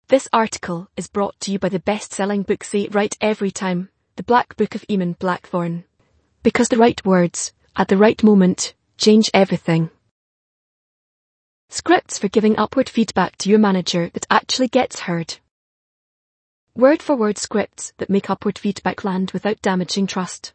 This article is brought to you by the best-selling book Say It Right Every Time, The Black Book of Eamon Blackthorne. Because the right words, at the right moment, change everything. Scripts for giving upward feedback to your manager that actually gets heard. Word-for-word scripts that make upward feedback land without damaging trust.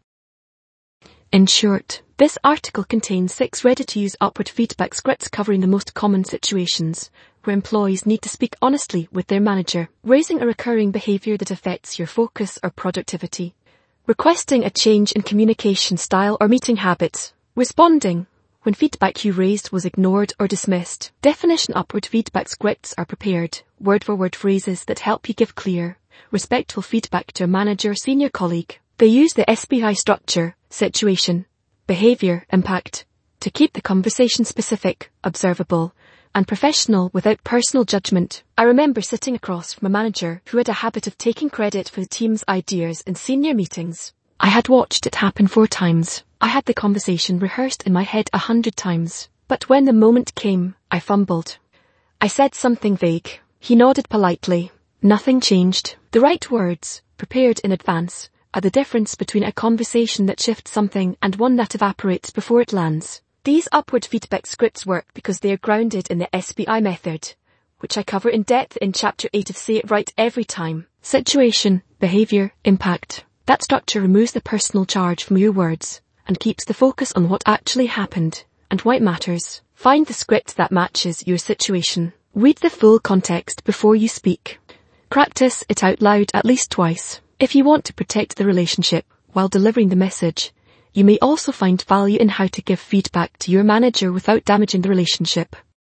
In short, this article contains 6 ready-to-use upward feedback scripts covering the most common situations where employees need to speak honestly with their manager, raising a recurring behavior that affects your focus or productivity, requesting a change in communication style or meeting habits, responding when feedback you raised was ignored or dismissed. Definition upward feedback scripts are prepared, word-for-word phrases that help you give clear, respectful feedback to a manager or senior colleague. They use the SBI structure, situation, behavior, impact, to keep the conversation specific, observable, and professional without personal judgment. I remember sitting across from a manager who had a habit of taking credit for the team's ideas in senior meetings. I had watched it happen 4 times. I had the conversation rehearsed in my head 100 times. But when the moment came, I fumbled. I said something vague. He nodded politely. Nothing changed. The right words, prepared in advance, are the difference between a conversation that shifts something and one that evaporates before it lands. These upward feedback scripts work because they are grounded in the SBI method, which I cover in depth in Chapter 8 of Say It Right Every Time. Situation, behavior, impact. That structure removes the personal charge from your words and keeps the focus on what actually happened and why it matters. Find the script that matches your situation. Read the full context before you speak. Practice it out loud at least twice. If you want to protect the relationship while delivering the message, you may also find value in how to give feedback to your manager without damaging the relationship.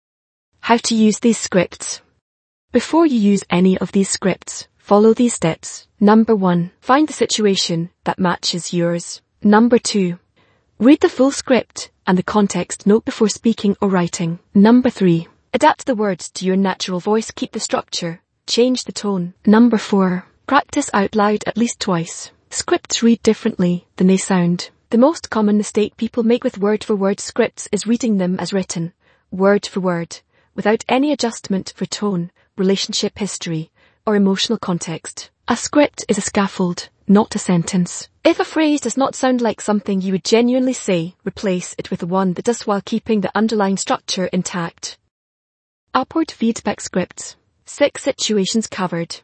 How to use these scripts. Before you use any of these scripts, follow these steps. Number 1. Find the situation that matches yours. Number 2. Read the full script and the context note before speaking or writing. Number 3. Adapt the words to your natural voice. Keep the structure. Change the tone. Number 4. Practice out loud at least twice. Scripts read differently than they sound. The most common mistake people make with word-for-word scripts is reading them as written, word for word, without any adjustment for tone, relationship history, or emotional context. A script is a scaffold, not a sentence. If a phrase does not sound like something you would genuinely say, replace it with one that does while keeping the underlying structure intact. Upward feedback scripts. 6 situations covered.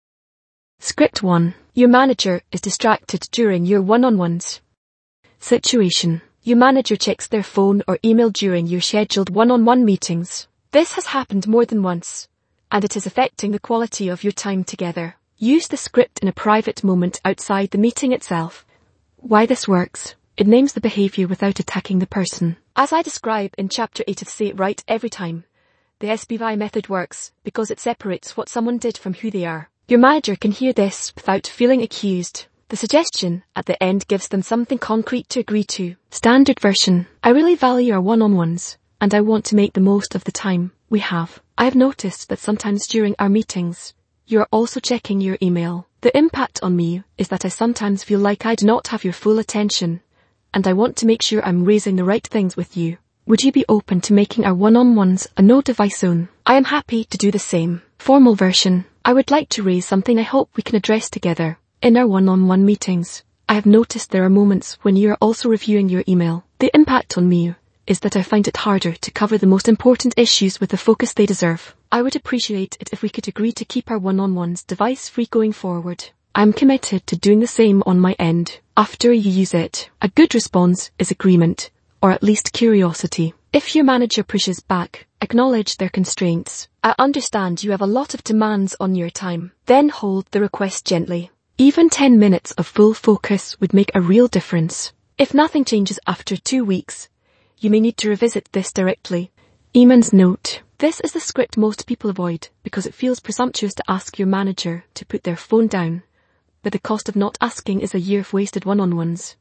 Script 1. Your manager is distracted during your one-on-ones. Situation. Your manager checks their phone or email during your scheduled one-on-one meetings. This has happened more than once, and it is affecting the quality of your time together. Use the script in a private moment outside the meeting itself. Why this works. It names the behavior without attacking the person. As I describe in Chapter 8 of Say It Right Every Time, the SBI method works because it separates what someone did from who they are. Your manager can hear this without feeling accused. The suggestion at the end gives them something concrete to agree to. Standard version. I really value our one-on-ones, and I want to make the most of the time we have. I have noticed that sometimes during our meetings, you are also checking your email. The impact on me is that I sometimes feel like I do not have your full attention, and I want to make sure I'm raising the right things with you. Would you be open to making our one-on-ones a no-device zone? I am happy to do the same. Formal version. I would like to raise something I hope we can address together. In our one-on-one meetings, I have noticed there are moments when you are also reviewing your email. The impact on me is that I find it harder to cover the most important issues with the focus they deserve. I would appreciate it if we could agree to keep our one-on-ones device-free going forward. I am committed to doing the same on my end. After you use it, a good response is agreement, or at least curiosity. If your manager pushes back, acknowledge their constraints. I understand you have a lot of demands on your time. Then hold the request gently. Even 10 minutes of full focus would make a real difference. If nothing changes after 2 weeks, you may need to revisit this directly. Eamon's note. This is the script most people avoid because it feels presumptuous to ask your manager to put their phone down, but the cost of not asking is a year of wasted one-on-ones.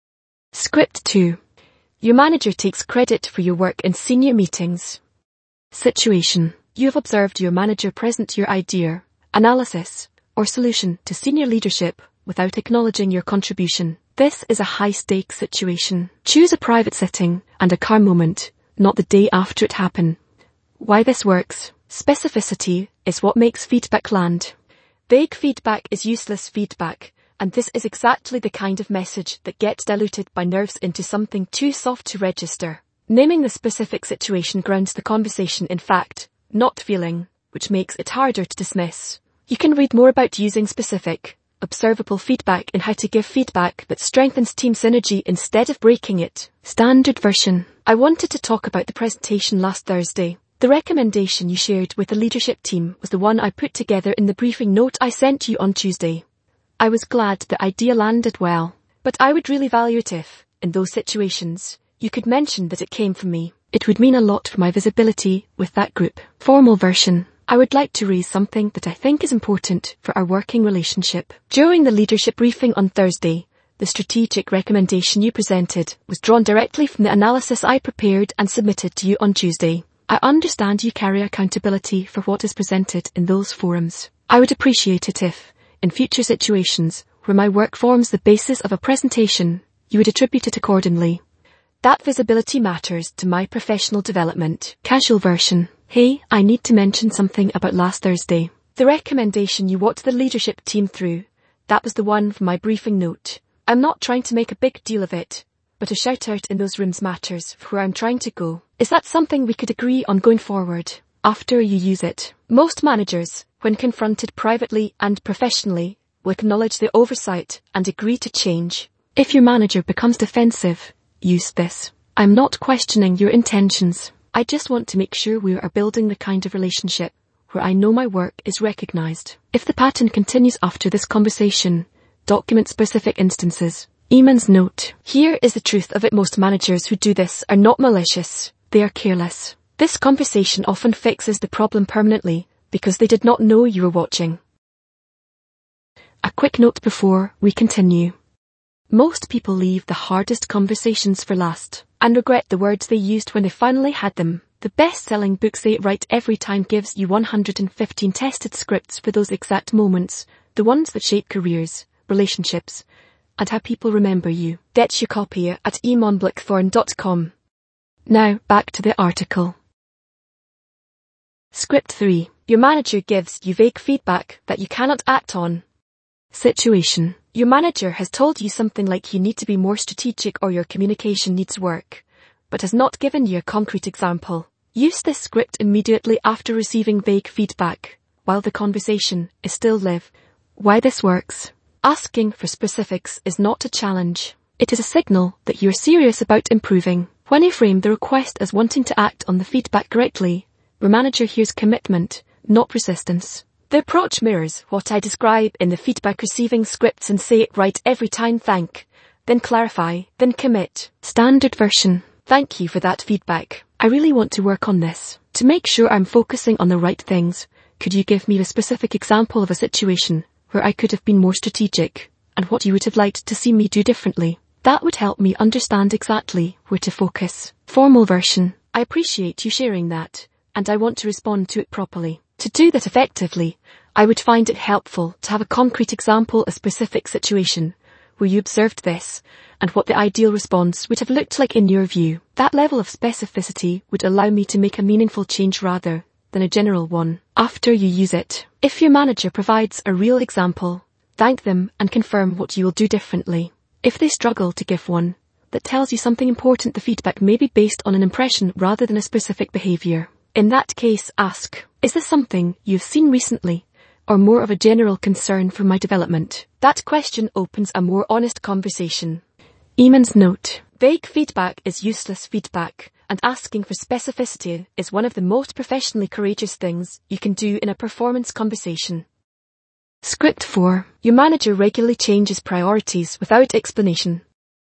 Script 2. Your manager takes credit for your work in senior meetings. Situation. You have observed your manager present your idea, analysis, or solution to senior leadership without acknowledging your contribution. This is a high-stakes situation. Choose a private setting and a calm moment, not the day after it happened. Why this works. Specificity is what makes feedback land. Vague feedback is useless feedback, and this is exactly the kind of message that gets diluted by nerves into something too soft to register. Naming the specific situation grounds the conversation in fact, not feeling, which makes it harder to dismiss. You can read more about using specific, observable feedback and how to give feedback that strengthens team synergy instead of breaking it. Standard version. I wanted to talk about the presentation last Thursday. The recommendation you shared with the leadership team was the one I put together in the briefing note I sent you on Tuesday. I was glad the idea landed well, but I would really value it if, in those situations, you could mention that it came from me. It would mean a lot for my visibility with that group. Formal version. I would like to raise something that I think is important for our working relationship. During the leadership briefing on Thursday, the strategic recommendation you presented was drawn directly from the analysis I prepared and submitted to you on Tuesday. I understand you carry accountability for what is presented in those forums. I would appreciate it if, in future situations where my work forms the basis of a presentation, you would attribute it accordingly. That visibility matters to my professional development. Casual version. Hey, I need to mention something about last Thursday. The recommendation you walked the leadership team through, that was the one from my briefing note. I'm not trying to make a big deal of it, but a shout out in those rooms matters for where I'm trying to go. Is that something we could agree on going forward, after you use it? Most managers, when confronted privately and professionally, will acknowledge the oversight and agree to change. If your manager becomes defensive, use this. I'm not questioning your intentions. I just want to make sure we are building the kind of relationship where I know my work is recognized. If the pattern continues after this conversation, document specific instances. Eamon's note. Here is the truth of it. Most managers who do this are not malicious. They are careless. This conversation often fixes the problem permanently because they did not know you were watching. A quick note before we continue. Most people leave the hardest conversations for last and regret the words they used when they finally had them. The best-selling book Say It Right Every Time gives you 115 tested scripts for those exact moments, the ones that shape careers, relationships, and how people remember you. Get your copy at eamonblackthorn.com. Now, back to the article. Script 3. Your manager gives you vague feedback that you cannot act on. Situation. Your manager has told you something like you need to be more strategic or your communication needs work, but has not given you a concrete example. Use this script immediately after receiving vague feedback, while the conversation is still live. Why this works. Asking for specifics is not a challenge. It is a signal that you're serious about improving. When you frame the request as wanting to act on the feedback correctly, your manager hears commitment, not resistance. The approach mirrors what I describe in the feedback receiving scripts and Say It Right Every Time. Thank, then clarify, then commit. Standard version. Thank you for that feedback. I really want to work on this. To make sure I'm focusing on the right things, could you give me a specific example of a situation where I could have been more strategic, and what you would have liked to see me do differently? That would help me understand exactly where to focus. Formal version. I appreciate you sharing that, and I want to respond to it properly. To do that effectively, I would find it helpful to have a concrete example, a specific situation where you observed this, and what the ideal response would have looked like in your view. That level of specificity would allow me to make a meaningful change rather than a general one. After you use it, if your manager provides a real example, thank them and confirm what you will do differently. If they struggle to give one that tells you something important, the feedback may be based on an impression rather than a specific behavior. In that case, ask, is this something you've seen recently, or more of a general concern for my development? That question opens a more honest conversation. Eamon's note. Vague feedback is useless feedback, and asking for specificity is one of the most professionally courageous things you can do in a performance conversation. Script 4. Your manager regularly changes priorities without explanation.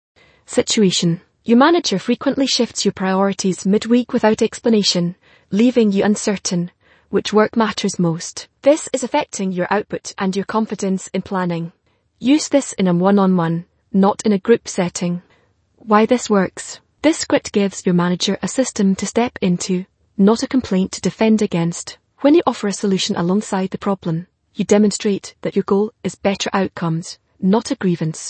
Situation. Your manager frequently shifts your priorities mid-week without explanation, leaving you uncertain which work matters most. This is affecting your output and your confidence in planning. Use this in a one-on-one, not in a group setting. Why this works. This script gives your manager a system to step into, not a complaint to defend against. When you offer a solution alongside the problem, you demonstrate that your goal is better outcomes, not a grievance.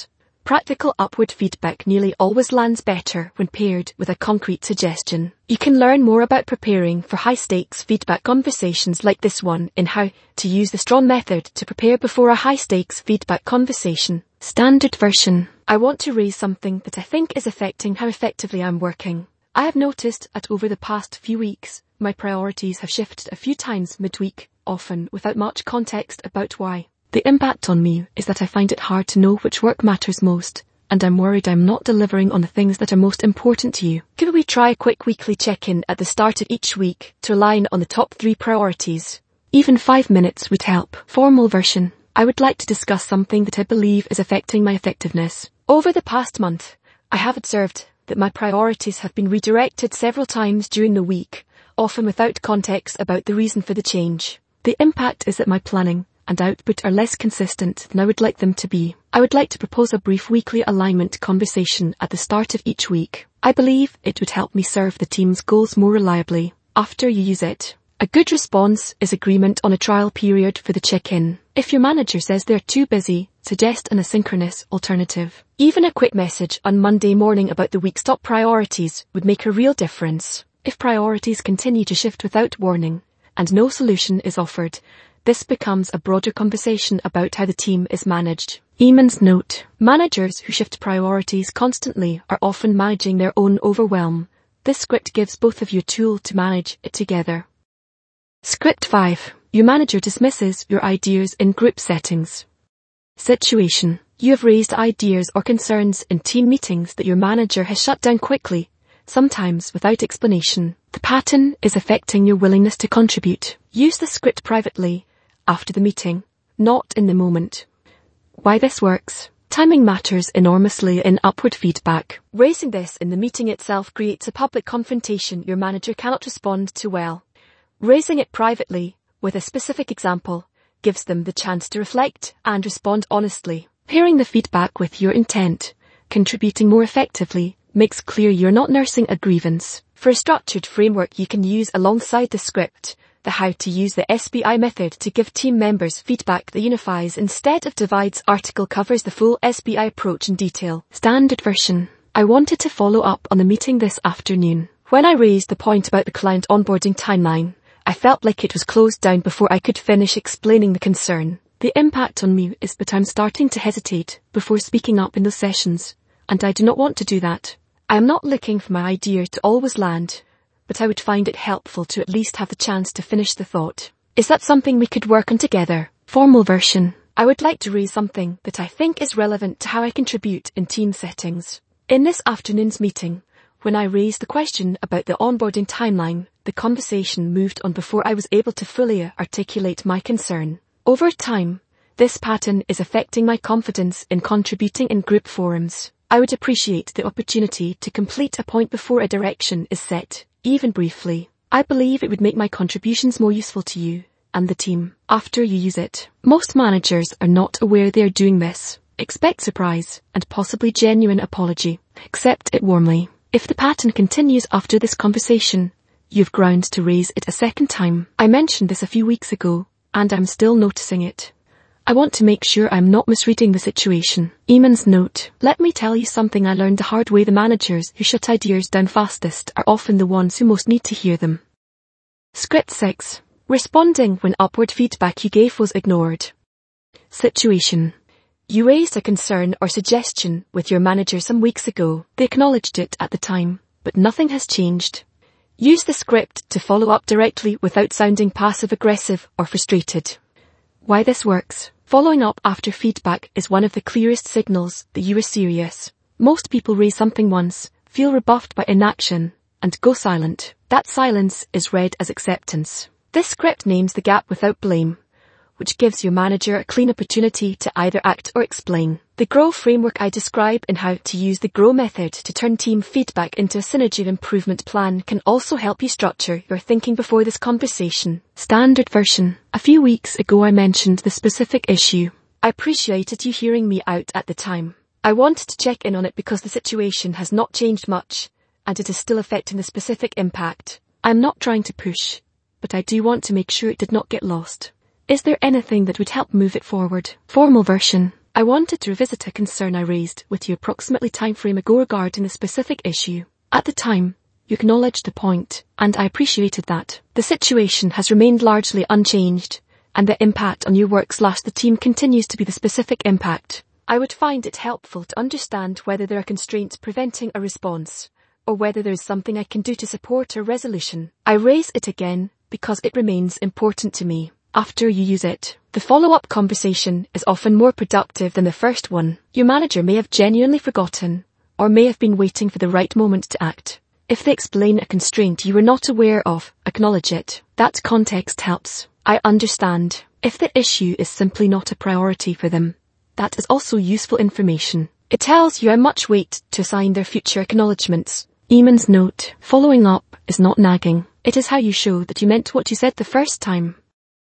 Practical upward feedback nearly always lands better when paired with a concrete suggestion. You can learn more about preparing for high-stakes feedback conversations like this one in How to Use the STRONG method to prepare before a high-stakes feedback conversation. Standard version. I want to raise something that I think is affecting how effectively I'm working. I have noticed that over the past few weeks, my priorities have shifted a few times midweek, often without much context about why. The impact on me is that I find it hard to know which work matters most, and I'm worried I'm not delivering on the things that are most important to you. Could we try a quick weekly check-in at the start of each week to align on the top 3 priorities? Even 5 minutes would help. Formal version. I would like to discuss something that I believe is affecting my effectiveness. Over the past month, I have observed that my priorities have been redirected several times during the week, often without context about the reason for the change. The impact is that my planning and output are less consistent than I would like them to be. I would like to propose a brief weekly alignment conversation at the start of each week. I believe it would help me serve the team's goals more reliably. After you use it, a good response is agreement on a trial period for the check-in. If your manager says they're too busy, suggest an asynchronous alternative. Even a quick message on Monday morning about the week's top priorities would make a real difference. If priorities continue to shift without warning and no solution is offered, this becomes a broader conversation about how the team is managed. Eamon's note. Managers who shift priorities constantly are often managing their own overwhelm. This script gives both of you a tool to manage it together. Script 5. Your manager dismisses your ideas in group settings. Situation. You have raised ideas or concerns in team meetings that your manager has shut down quickly, sometimes without explanation. The pattern is affecting your willingness to contribute. Use the script privately, after the meeting, not in the moment. Why this works. Timing matters enormously in upward feedback. Raising this in the meeting itself creates a public confrontation your manager cannot respond to well. Raising it privately, with a specific example, gives them the chance to reflect and respond honestly. Pairing the feedback with your intent, contributing more effectively, makes clear you're not nursing a grievance. For a structured framework you can use alongside the script, the How to Use the SBI method to give team members feedback that unifies instead of divides article covers the full SBI approach in detail. Standard version. I wanted to follow up on the meeting this afternoon. When I raised the point about the client onboarding timeline, I felt like it was closed down before I could finish explaining the concern. The impact on me is that I'm starting to hesitate before speaking up in those sessions, and I do not want to do that. I am not looking for my idea to always land, but I would find it helpful to at least have the chance to finish the thought. Is that something we could work on together? Formal version. I would like to raise something that I think is relevant to how I contribute in team settings. In this afternoon's meeting, when I raised the question about the onboarding timeline, the conversation moved on before I was able to fully articulate my concern. Over time, this pattern is affecting my confidence in contributing in group forums. I would appreciate the opportunity to complete a point before a direction is set, even briefly. I believe it would make my contributions more useful to you and the team after you use it. Most managers are not aware they are doing this. Expect surprise and possibly genuine apology. Accept it warmly. If the pattern continues after this conversation, you've grounds to raise it a second time. I mentioned this a few weeks ago, and I'm still noticing it. I want to make sure I'm not misreading the situation. Eamon's note. Let me tell you something I learned the hard way. The managers who shut ideas down fastest are often the ones who most need to hear them. Script 6. Responding when upward feedback you gave was ignored. Situation. You raised a concern or suggestion with your manager some weeks ago. They acknowledged it at the time, but nothing has changed. Use the script to follow up directly without sounding passive-aggressive or frustrated. Why this works. Following up after feedback is one of the clearest signals that you are serious. Most people raise something once, feel rebuffed by inaction, and go silent. That silence is read as acceptance. This script names the gap without blame, which gives your manager a clean opportunity to either act or explain. The GROW framework I describe in How to Use the GROW method to turn team feedback into a synergy improvement plan can also help you structure your thinking before this conversation. Standard version. A few weeks ago I mentioned the specific issue. I appreciated you hearing me out at the time. I wanted to check in on it because the situation has not changed much, and it is still affecting the specific impact. I'm not trying to push, but I do want to make sure it did not get lost. Is there anything that would help move it forward? Formal version. I wanted to revisit a concern I raised with you approximately time frame ago regarding the specific issue. At the time, you acknowledged the point, and I appreciated that. The situation has remained largely unchanged, and the impact on your work/the team continues to be the specific impact. I would find it helpful to understand whether there are constraints preventing a response, or whether there is something I can do to support a resolution. I raise it again because it remains important to me. After you use it, the follow-up conversation is often more productive than the first one. Your manager may have genuinely forgotten, or may have been waiting for the right moment to act. If they explain a constraint you were not aware of, acknowledge it. That context helps. I understand. If the issue is simply not a priority for them, that is also useful information. It tells you how much weight to assign their future acknowledgements. Eamon's note: following up is not nagging. It is how you show that you meant what you said the first time.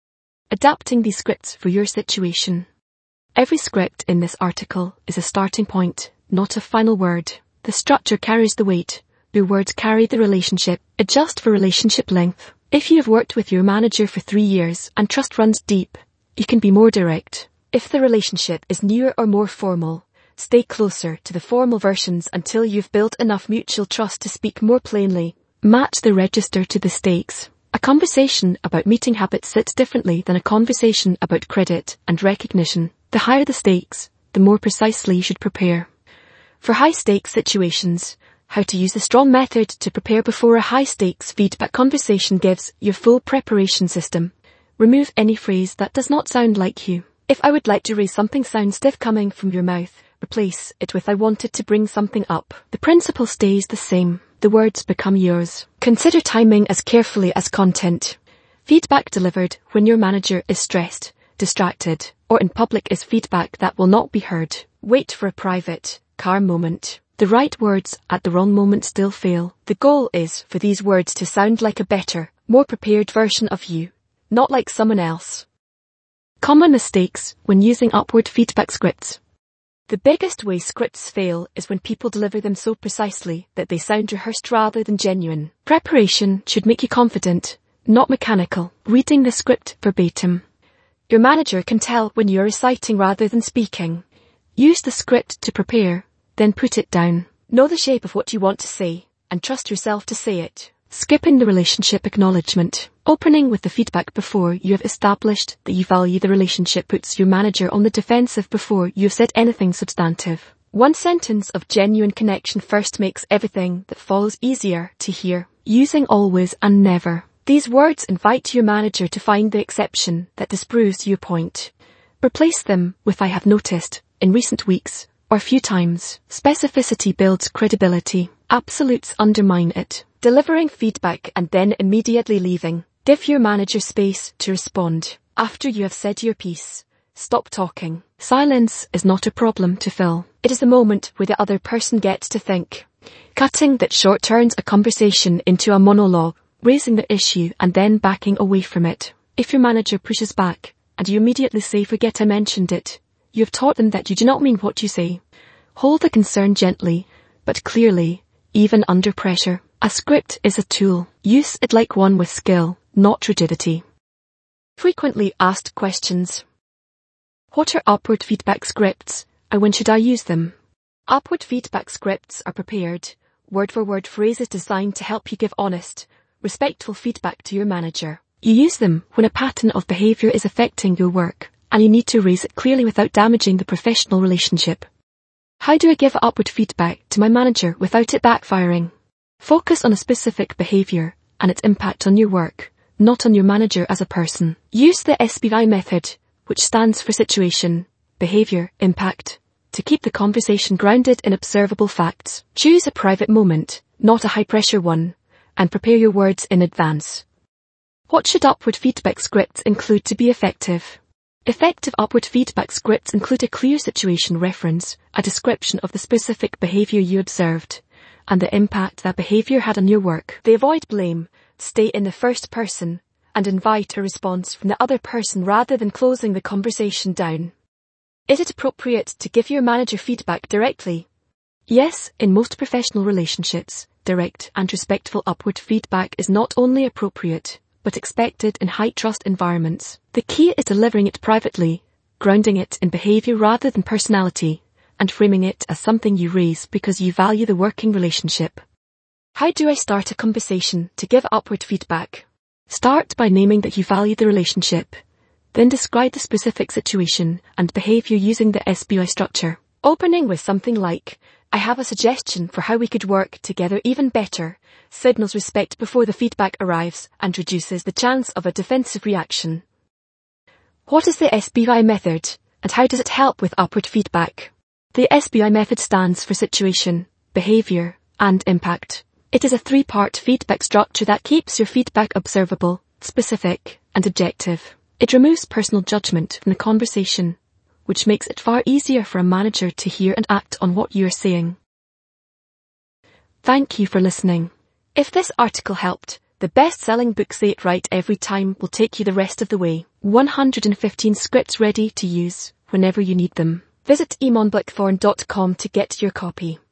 Adapting these scripts for your situation. Every script in this article is a starting point, not a final word. The structure carries the weight. Your words carry the relationship. Adjust for relationship length. If you have worked with your manager for 3 years and trust runs deep, you can be more direct. If the relationship is newer or more formal, stay closer to the formal versions until you've built enough mutual trust to speak more plainly. Match the register to the stakes. A conversation about meeting habits sits differently than a conversation about credit and recognition. The higher the stakes, the more precisely you should prepare. For high-stakes situations, how to use the STRONG method to prepare before a high-stakes feedback conversation gives your full preparation system. Remove any phrase that does not sound like you. If I would like to raise something sounds stiff coming from your mouth, replace it with I wanted to bring something up. The principle stays the same. The words become yours. Consider timing as carefully as content. Feedback delivered when your manager is stressed, distracted, or in public is feedback that will not be heard. Wait for a private, calm moment. The right words at the wrong moment still fail. The goal is for these words to sound like a better, more prepared version of you, not like someone else. Common mistakes when using upward feedback scripts. The biggest way scripts fail is when people deliver them so precisely that they sound rehearsed rather than genuine. Preparation should make you confident, not mechanical. Reading the script verbatim. Your manager can tell when you are reciting rather than speaking. Use the script to prepare, then put it down. Know the shape of what you want to say, and trust yourself to say it. Skipping the relationship acknowledgement. Opening with the feedback before you have established that you value the relationship puts your manager on the defensive before you have said anything substantive. One sentence of genuine connection first makes everything that follows easier to hear. Using always and never. These words invite your manager to find the exception that disproves your point. Replace them with I have noticed, in recent weeks, or few times. Specificity builds credibility. Absolutes undermine it. Delivering feedback and then immediately leaving. Give your manager space to respond. After you have said your piece, stop talking. Silence is not a problem to fill. It is the moment where the other person gets to think. Cutting that short turns a conversation into a monologue, raising the issue and then backing away from it. If your manager pushes back and you immediately say forget I mentioned it, you have taught them that you do not mean what you say. Hold the concern gently, but clearly, even under pressure. A script is a tool. Use it like one with skill, not rigidity. Frequently asked questions. What are upward feedback scripts, and when should I use them? Upward feedback scripts are prepared, word-for-word phrases designed to help you give honest, respectful feedback to your manager. You use them when a pattern of behaviour is affecting your work, and you need to raise it clearly without damaging the professional relationship. How do I give upward feedback to my manager without it backfiring? Focus on a specific behaviour and its impact on your work, not on your manager as a person. Use the SBI method, which stands for situation, behaviour, impact, to keep the conversation grounded in observable facts. Choose a private moment, not a high-pressure one, and prepare your words in advance. What should upward feedback scripts include to be effective? Effective upward feedback scripts include a clear situation reference, a description of the specific behaviour you observed, and the impact that behaviour had on your work. They avoid blame, stay in the first person, and invite a response from the other person rather than closing the conversation down. Is it appropriate to give your manager feedback directly? Yes, in most professional relationships, direct and respectful upward feedback is not only appropriate, but expected in high-trust environments. The key is delivering it privately, grounding it in behaviour rather than personality, and framing it as something you raise because you value the working relationship. How do I start a conversation to give upward feedback? Start by naming that you value the relationship. Then describe the specific situation and behaviour using the SBI structure. Opening with something like, I have a suggestion for how we could work together even better, signals respect before the feedback arrives and reduces the chance of a defensive reaction. What is the SBI method, and how does it help with upward feedback? The SBI method stands for situation, behaviour, and impact. It is a 3-part feedback structure that keeps your feedback observable, specific, and objective. It removes personal judgment from the conversation, which makes it far easier for a manager to hear and act on what you are saying. Thank you for listening. If this article helped, the best-selling book Say It Right Every Time will take you the rest of the way. 115 scripts ready to use whenever you need them. Visit emonblackthorn.com to get your copy.